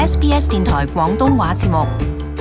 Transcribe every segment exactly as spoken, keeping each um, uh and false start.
S B S 電台廣東話節目。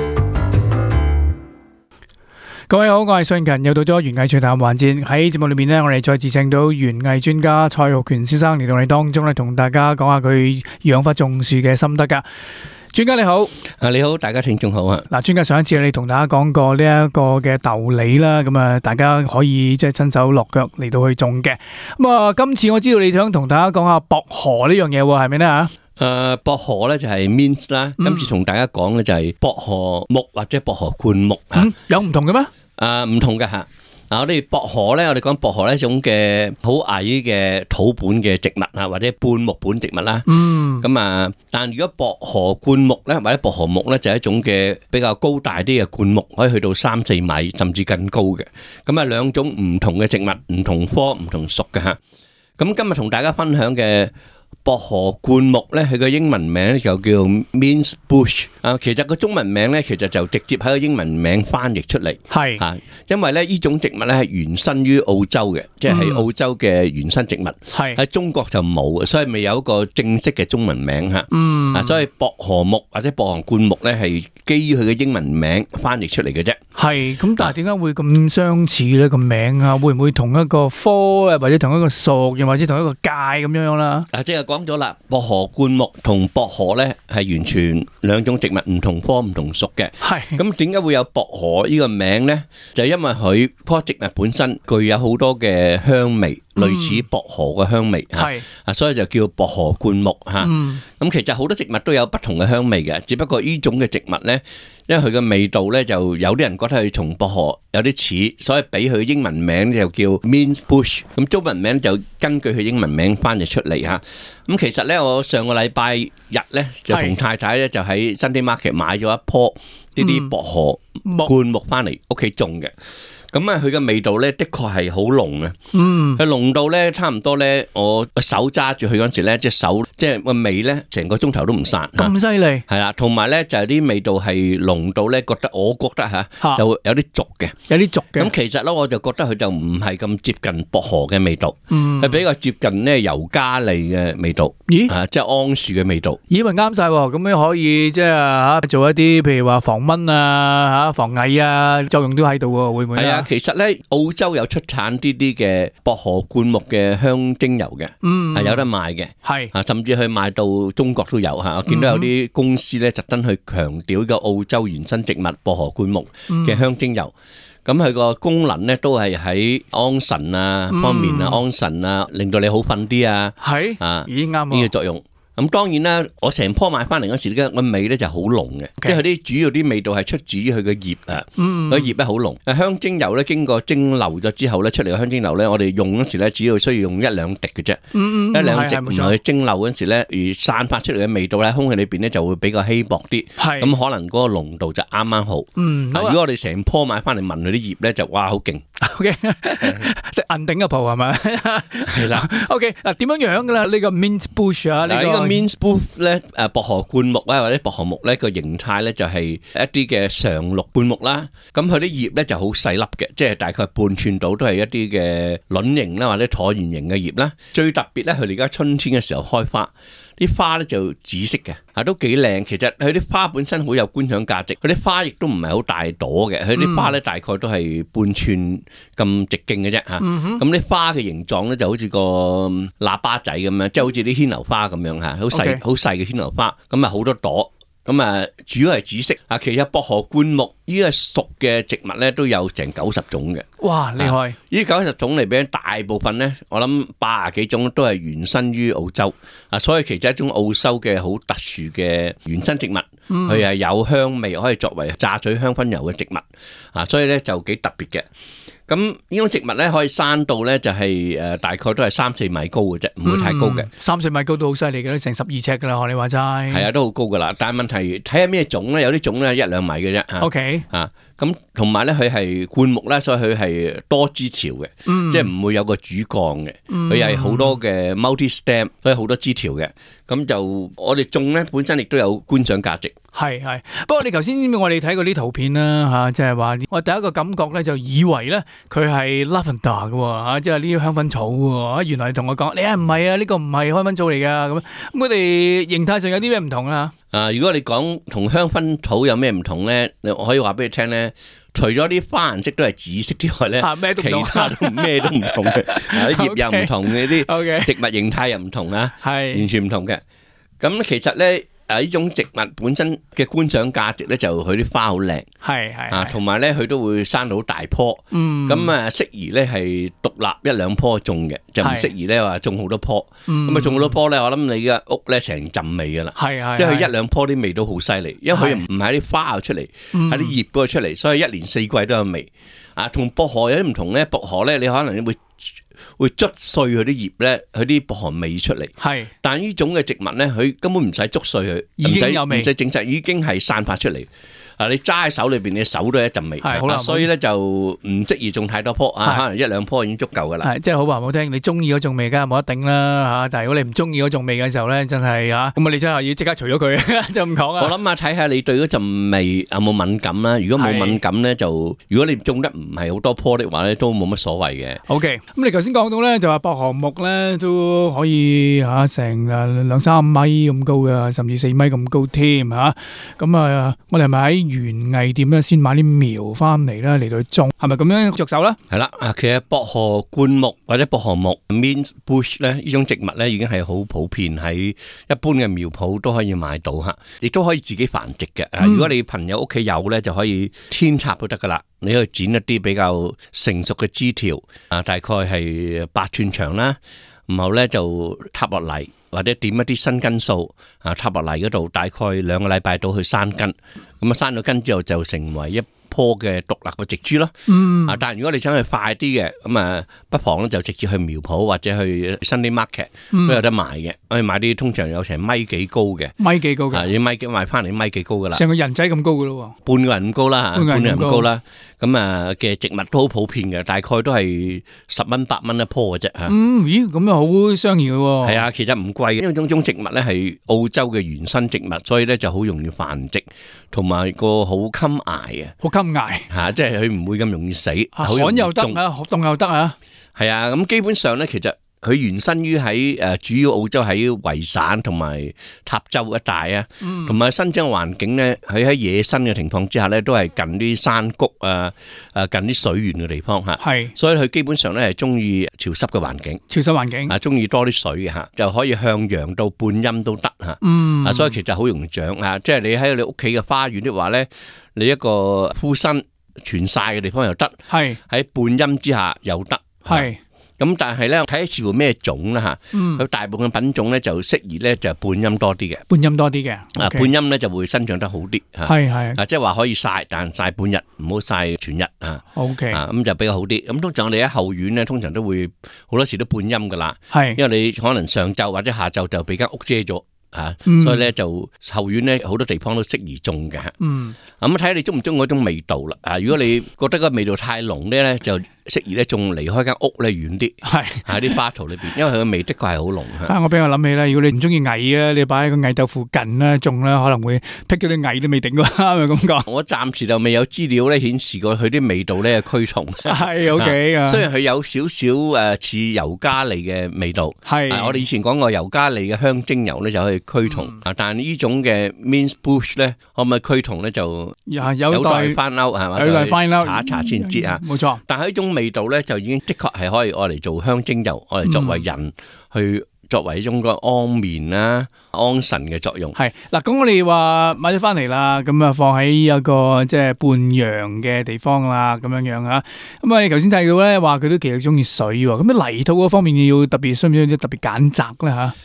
各位好，我係信勤，又到咗園藝趣談環節。喺節目裏面呢，我哋再次請到園藝專家蔡浩權先生嚟到我哋當中咧，同大家講下佢養花種樹嘅心得噶。專家你好。 啊，你好，大家聽眾好啊。 嗱，專家上一次你同大家講過呢一個嘅豆梨啦，咁啊，大家可以即係親手落腳嚟到去種嘅。咁啊，今次我知道你想同大家講下薄荷呢樣嘢喎，係咪呢吓？ 誒，薄荷咧就係 mint 啦，今次同大家講咧就係薄荷木或者薄荷灌木啊。 嗯，有唔同嘅咩？ 誒，唔同嘅吓。嗱，我哋薄荷咧，我哋講薄荷呢一種嘅好矮嘅土本嘅植物啊，或者半木本植物啦。嗯。咁啊，但如果薄荷灌木咧，或者薄荷木咧，就係一種嘅比較高大啲嘅灌木，可以去到三四米甚至更高嘅。咁啊，兩種唔同嘅植物，唔同科唔同屬嘅吓。咁今日同大家分享嘅薄荷灌木咧，佢個英文名咧就叫 mint bush 啊。其實個中文名咧，其實就直接喺個英文名翻譯出嚟。係啊，因為咧呢種植物咧係原生於澳洲嘅，即係喺澳洲嘅原生植物。係喺中國就冇，所以未有一個正式嘅中文名吓。嗯，啊，所以薄荷木或者薄荷灌木咧係基於佢嘅英文名翻譯出嚟嘅啫。係咁，但係點解會咁相似咧個名啊？會唔會同一個科啊，或者同一個屬，又或者同一個界咁樣樣啦？啊，即係講咗啦，薄荷灌木同薄荷咧係完全兩種植物，唔同科唔同屬嘅。係咁，點解會有薄荷呢個名咧？就係因為佢棵植物本身具有好多嘅香味，類似薄荷嘅香味吓。係啊，所以就叫薄荷灌木吓。嗯。咁其實好多植物都有不同嘅香味嘅，只不過呢種嘅植物咧，因為佢嘅味道咧，就有啲人覺得佢同薄荷有啲似，所以俾佢英文名就叫 mint bush。咁中文名就根據佢英文名翻譯出嚟吓。咁其實咧，我上個禮拜日咧就同太太咧就喺 Sunday Market 買咗一棵呢啲薄荷灌木翻嚟屋企種嘅。咁啊，佢嘅味道咧，的確係好濃嘅。嗯，佢濃到咧，差唔多咧，我手揸住佢嗰陣時咧，隻手即係個味咧，成個鐘頭都唔散。咁犀利？係啦，同埋咧就係啲味道係濃到咧，覺得我覺得吓，就會有啲濁嘅，有啲濁嘅。咁其實咧，我就覺得佢就唔係咁接近薄荷嘅味道，嗯，係比較接近咧尤加利嘅味道。咦？啊，即係桉樹嘅味道。咦，咪啱晒喎！咁樣可以即係吓做一啲，譬如話防蚊啊、吓防蟻啊，作用都喺度喎，會唔會啊？係啊。其實咧，澳洲有出產呢啲嘅薄荷灌木嘅香精油嘅，嗯，係有得賣嘅，係啊，甚至去賣到中國都有吓。我見到有啲公司咧，特登去強調個澳洲原生植物薄荷灌木嘅香精油。咁佢個功能咧都係喺安神啊方面啊，安神啊，令到你好瞓啲啊，係啊，已經啱呢個作用。咁當然啦，我成棵買翻嚟嗰時咧，個味咧就好濃嘅，即係佢啲主要啲味道係出自於佢嘅葉啊，個葉咧好濃。香精油咧經過蒸餾咗之後咧，出嚟嘅香精油咧，我哋用嗰時咧，只要需要用一兩滴嘅啫，一兩滴，然後去蒸餾嗰時咧，而散發出嚟嘅味道咧，空氣裏邊咧就會比較稀薄啲，咁可能嗰個濃度就啱啱好。如果我哋成棵買翻嚟聞佢啲葉咧，就哇好勁。O K，銀頂嘅蒲係咪？係啦。O K，嗱點樣樣噶啦？呢個 mint bush 啊，呢個 mint bush 咧，誒薄荷灌木啊，或者薄荷木咧個形態咧就係一啲嘅常綠灌木啦。咁佢啲葉咧就好細粒嘅，即係大概半寸度，都係一啲嘅卵形啦，或者橢圓形嘅葉啦。最特別咧，佢哋而家春天嘅時候開花。啲花咧就紫色嘅，啊都幾靚。其實佢啲花本身好有觀賞價值，佢啲花亦都唔係好大朵嘅，佢啲花咧大概都係半寸咁直徑嘅啫吓。咁啲花嘅形狀咧就好似個喇叭仔咁樣，即係好似啲牽牛花咁樣吓，好細好細嘅牽牛花，咁啊好多朵。咁啊，主要係紫色啊。其實薄荷灌木呢個屬嘅植物咧都有成九十種嘅。哇，厲害！呢九十種嚟講，大部分咧，我諗八十幾種都係原生於澳洲啊，所以其實一種澳洲嘅好特殊嘅原生植物，佢係有香味，可以作為榨取香薰油嘅植物啊，所以咧就幾特別嘅。咁呢種植物咧可以生到咧就係誒大概都係三四米高嘅啫，唔會太高嘅。三四米高都好犀利嘅啦，成十二尺噶啦，學你話齋。係啊，都好高噶啦。但係問題睇下咩種咧，有啲種咧一兩米嘅啫。O K 啊， 咁同埋咧，佢係灌木啦，所以佢係多枝條嘅， 嗯、 即係唔會有個主幹嘅。佢係好多嘅 multi stem，所以好多枝條嘅。咁就我哋種咧本身亦都有觀賞價值。 係係，不過你頭先我哋睇過啲圖片啦嚇，即係話我第一個感覺咧就以為咧佢係 lavender 嘅喎嚇，即係呢啲香薰草喎。原來同我講，你啊唔係啊，呢個唔係香薰草嚟㗎咁。咁佢哋形態上有啲咩唔同啊？ 啊，如果你講同香薰草有咩唔同咧，我可以話俾你聽咧。除咗啲花顏色都係紫色之外咧， 啊、 其他都咩都唔同嘅，啲葉又唔同嘅，啲植物形態又唔同啊，係完全唔同嘅。咁其實咧，誒呢種植物本身嘅觀賞價值咧，就佢啲花好靚，係係啊，同埋咧佢都會生到大棵，嗯，咁啊適宜咧係獨立一兩棵種嘅，就唔適宜咧話種好多棵，咁啊種好多棵咧，我諗你嘅屋咧成陣味噶啦，係係，即係佢一兩棵啲味都好犀利，因為佢唔係喺啲花出嚟，喺啲葉嗰度出嚟，所以一年四季都有味。啊，同薄荷有啲唔同咧，薄荷咧你可能會會捽碎佢啲葉咧，佢啲薄荷味出嚟。係，但係呢種嘅植物咧，佢根本唔使捽碎佢，已經有味，唔使整齊，已經係散發出嚟。啊！你揸喺手裏邊，你手都係一陣味，係好啦。所以咧就唔適宜種太多棵啊，可能一兩棵已經足夠噶啦。係，即係好話唔好聽，你中意嗰種味梗係冇得頂啦嚇。但係如果你唔中意嗰種味嘅時候咧，真係嚇咁啊！你真係要即刻除咗佢，就咁講啊。我諗下睇下你對嗰陣味有冇敏感啦。如果冇敏感咧，就如果你種得唔係好多棵的話咧，都冇乜所謂嘅。OK，咁你頭先講到咧就話薄荷木咧都可以嚇成誒兩三米咁高嘅，甚至四米咁高添嚇。咁啊，我哋係咪喺園藝店咧先買啲苗翻嚟咧嚟到種，係咪咁樣着手咧？係啦，啊，其實薄荷灌木或者薄荷木 mint bush 咧呢種植物咧已經係好普遍喺一般嘅苗圃都可以買到吓，亦都可以自己繁殖嘅。嗯、如果你朋友屋企有咧，就可以扦插都得噶啦。你可以剪一啲比較成熟嘅枝條，啊，大概係八寸長啦，然後咧就插落嚟。或者點一啲新根素啊，插落嚟嗰度，大概兩個禮拜到去生根，咁啊生咗根之後就成為一棵嘅獨立嘅植株咯。嗯，啊，但係如果你想去快啲嘅，咁啊不妨咧就直接去苗圃或者去 Sunday Market 都有得賣嘅。可以買啲通常有成米幾高嘅，米幾高嘅，啊，要米幾買翻嚟米幾高噶啦，成個人仔咁高噶咯，半個人咁高啦，半個人咁高啦。咁啊嘅植物都好普遍嘅，大概都係十蚊八蚊一棵嘅啫嚇。嗯，咦，咁又好相宜嘅喎。係啊，其實唔貴嘅，因為種種植物咧係澳洲嘅原生植物，所以咧就好容易繁殖，同埋個好襟捱啊。好襟捱嚇，即係佢唔會咁容易死。旱又得啊，凍又得啊。係啊，咁基本上咧，其實佢原生於喺誒主要澳洲喺維省同埋塔州一帶啊，同埋生長環境咧，佢喺野生嘅情況之下咧，都係近啲山谷啊，誒近啲水源嘅地方嚇。係，所以佢基本上咧係中意潮濕嘅環境，潮濕環境啊，中意多啲水嘅嚇，就可以向陽到半陰都得嚇。嗯，啊，所以其實好容易長啊，即係你喺你屋企嘅花園的話咧，你一個枯身全曬嘅地方又得，係喺半陰之下又得，係。咁但係咧，睇下似乎咩種啦吓，佢大部分品種咧就適宜咧就半陰多啲嘅，半陰多啲嘅，啊半陰咧就會生長得好啲，係係，啊即係話可以曬，但曬半日，唔好曬全日啊。OK，啊咁就比較好啲。咁通常我哋喺後院咧，通常都會好多時都半陰噶啦，係，因為你可能上晝或者下晝就俾間屋遮咗。啊，所以咧就後院咧好多地方都適宜種嘅。嗯，咁睇下你中唔中嗰種味道啦。啊，如果你覺得個味道太濃咧咧，就適宜咧仲離開間屋咧遠啲。係喺啲花槽裏邊，因為佢嘅味的確係好濃。啊，我俾我諗起啦，如果你唔中意蟻啊，你擺喺個蟻竇附近咧種咧，可能會辟咗啲蟻都未定㗎，係咪咁講？我暫時就未有資料咧顯示過佢啲味道咧驅蟲。係 OK 啊，雖然佢有少少誒似尤加利嘅味道。係，我哋以前講過尤加利嘅香精油咧就可以驅蟲啊，但係呢種嘅 mint bush 咧，可唔可以驅蟲咧就有待翻歐係嘛？有待翻歐查一查先知啊。冇錯，但係呢種味道咧就已經的確係可以愛嚟做香精油，愛嚟作為人去作為一種個安眠啦、安神嘅作用。係嗱，咁我哋話買咗翻嚟啦，咁啊放喺一個即係半陽嘅地方啦，咁樣樣啊。咁啊，你頭先睇到咧話佢都其實中意水喎，咁啊泥土嗰方面要特別需唔需要特別揀擇咧吓？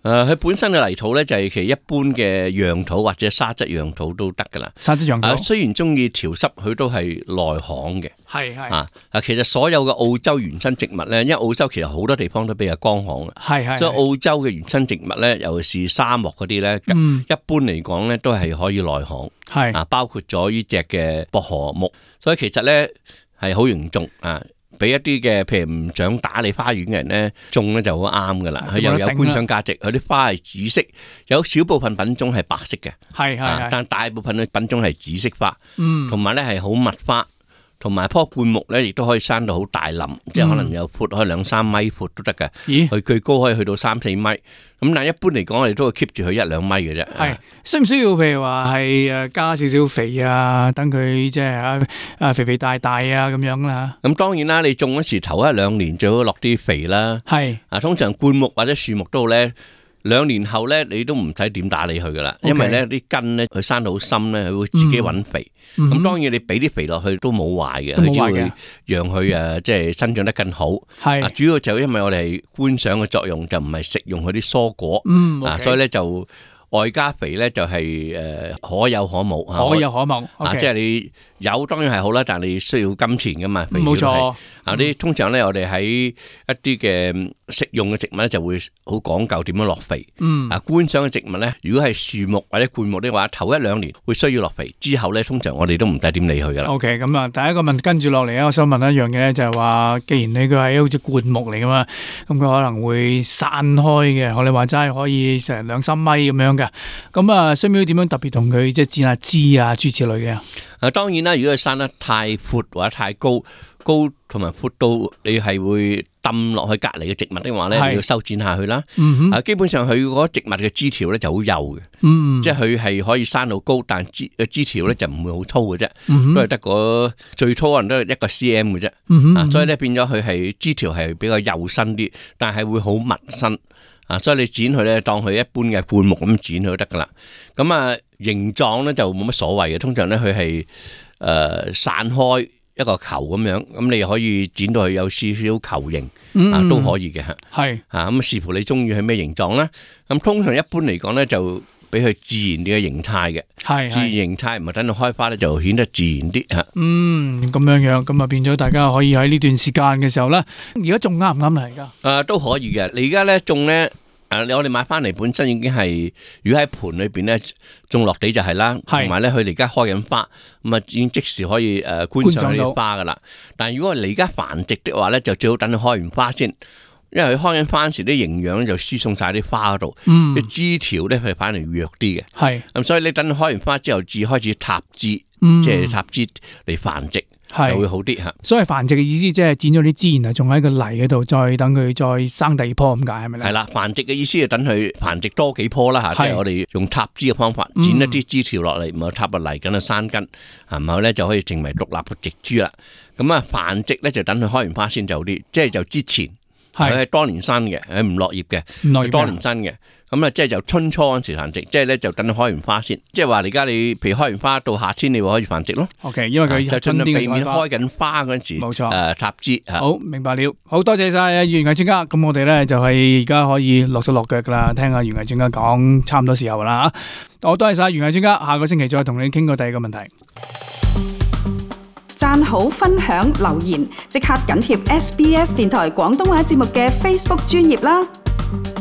誒，佢本身嘅泥土咧就係其實一般嘅壤土或者沙質壤土都得噶啦。 沙質壤土、 啊、雖然中意潮濕，佢都係耐旱嘅。 係係啊啊，其實所有嘅澳洲原生植物咧，因為澳洲其實好多地方都比較乾旱嘅， 係係， 所以澳洲嘅原生植物咧，尤其是沙漠嗰啲咧， 嗯、 一般嚟講咧都係可以耐旱。 係啊，包括咗呢隻嘅薄荷木，所以其實咧係好容易種啊。俾一啲嘅譬如唔想打理花園嘅人咧，種咧就好啱噶啦。佢又有觀賞價值，佢啲花係紫色，有少部分品種係白色嘅， 係係， 但大部分嘅品種係紫色花， 嗯，同埋咧係好密花。同埋棵灌木咧，亦都可以生到好大林，嗯、即係可能有闊可以兩三米闊都得嘅。咦？佢最高可以去到三四米。咁但係一般嚟講，我哋都會 keep 住佢一兩米嘅啫。 係需唔需要譬如話係誒加少少肥啊，等佢即係啊啊肥肥大大啊咁樣啦。 咁當然啦，你種嗰時頭一兩年最好落啲肥啦。係啊，通常灌木或者樹木都好咧。兩年後咧，你都唔使點打理佢噶啦，因為咧啲根咧佢生到好深咧，佢會自己揾肥。咁、嗯、當然你俾啲肥落去都冇壞嘅，佢只會讓佢誒即係生長得更好。係，主要就因為我哋係觀賞嘅作用，就唔係食用佢啲蔬果。嗯，啊，所以咧就外加肥咧就係誒可有可冇， 可有可冇。 啊，即係你有當然係好啦，但係你需要金錢噶嘛。冇錯。啊！啲通常咧，我哋喺一啲嘅食用嘅植物咧，就會好講究點樣落肥。嗯。啊，觀賞嘅植物咧，如果係樹木或者灌木的話，頭一兩年會需要落肥，之後咧，通常我哋都唔使點理佢噶啦。 OK，咁啊，第一個問跟住落嚟咧，我想問一樣嘢咧，就係話，既然你佢係好似灌木嚟噶嘛，咁佢可能會散開嘅，我哋話齋可以成兩三米咁樣嘅，咁啊，需唔需要點樣特別同佢即係剪下枝啊，諸如此類嘅？ 啊，當然啦，如果佢生得太闊或者太高。高同埋闊到你係會抌落去隔離嘅植物的話咧，你要修剪下去啦。嗯、啊，基本上佢嗰植物嘅枝條咧就好幼嘅，嗯、即係佢係可以生到高，但枝嘅枝條咧就唔會好粗嘅啫，嗯、都係得個最粗可能都係一個 cm 嘅啫。嗯、啊，所以咧變咗佢係枝條係比較幼身啲，但係會好密身。啊，所以你剪佢咧，當佢一般嘅灌木咁剪佢都得噶啦。咁啊，形狀咧就冇乜所謂嘅，通常咧佢係誒散開。一個球咁樣，咁你可以剪到佢有少少球形，嗯、啊都可以嘅吓。係啊，咁視乎你中意係咩形狀啦。咁通常一般嚟講咧，就俾佢自然啲嘅形態嘅。係自然形態，唔係等到開花咧，就顯得自然啲吓。嗯， 咁樣樣，咁啊變咗大家可以喺呢段時間嘅時候咧，而家種啱唔啱嚟噶？ 誒，都可以嘅。你而家咧種咧。誒，我哋買翻嚟本身已經係，如果喺盆裏邊咧種落地就係啦，同埋咧佢哋而家開緊花，咁啊已經即時可以誒觀賞啲花噶啦。但係如果你而家繁殖的話咧，就最好等佢開完花先，因為佢開緊花時啲營養咧就輸送晒啲花嗰度，啲、嗯、枝條咧佢反而弱啲嘅。係咁，所以你等佢開完花之後，至開始插枝，嗯、即係插枝嚟繁殖。就會好啲吓， 所以繁殖嘅意思即係剪咗啲枝，然後種喺個泥嗰度，再等佢再生第二棵咁解係咪咧？係啦， 繁殖嘅意思係等佢繁殖多幾棵啦吓，即係我哋用插枝嘅方法，剪一啲枝條落嚟，然後插落泥咁啊生根，然後咧就可以成為獨立嘅植株啦。咁啊繁殖咧就等佢開完花先就啲，即係就之前佢係當年生嘅，佢唔落葉嘅，唔落葉當年生嘅。咁啊，即係就春初嗰時繁殖，即係咧就等佢開完花先。即係話，而家你譬如開完花到夏天，你會可以繁殖咯。 OK，因為佢就盡量避免開緊花嗰陣時，冇錯。誒，插枝。 好，明白了。好多謝晒園藝專家。咁我哋咧就係而家可以落手落腳噶啦，聽下園藝專家講，差唔多時候啦吓。我多謝晒園藝專家，下個星期再同你傾過第二個問題。 讚好、分享、留言，即刻緊貼 S B S 電台廣東話節目嘅 Facebook 專頁啦。